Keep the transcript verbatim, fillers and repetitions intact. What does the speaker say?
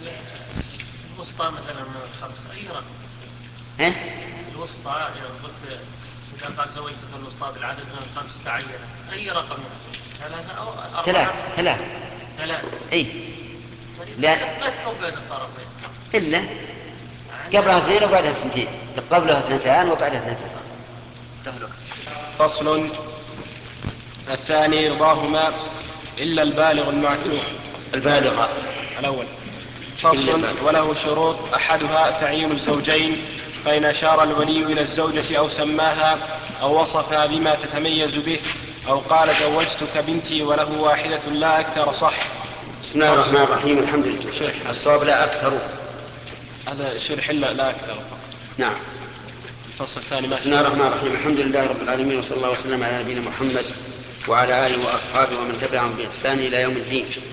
الوسطى مثلا من الخمس أي رقم؟ ها؟ الوسطى يعني قلت إذا قال زوجتك الوسطى بالعدد من الخمس تعينت أي رقم يحصل؟ ثلاثة أو أربعة؟ ثلاث ثلاث ثلاثة. اي. طيب لا لا تكون بين الطرفين الا يعني قبلها اثنين وبعدها اثنتين، قبلها اثنتان وبعدها اثنتان. تهلك. فصل الثاني رضاهما إلا البالغ المعتوه. البالغة الأول. فصل وله شروط أحدها تعيين الزوجين، فإن أشار الولي إلى الزوجة أو سماها أو وصفها بما تتميز به أو قال زوجتك بنتي وله واحدة لا أكثر صح. بسم الله الرحمن الرحيم. الحمد لله. الصواب لا أكثر. هذا شرح لا, لا أكثر فقط. نعم. الفصل الثاني. بسم الله الرحمن الرحيم. الحمد لله رب العالمين، وصلى الله وسلم على نبينا محمد وعلى آله وأصحابه ومن تبعهم بإحسان إلى يوم الدين.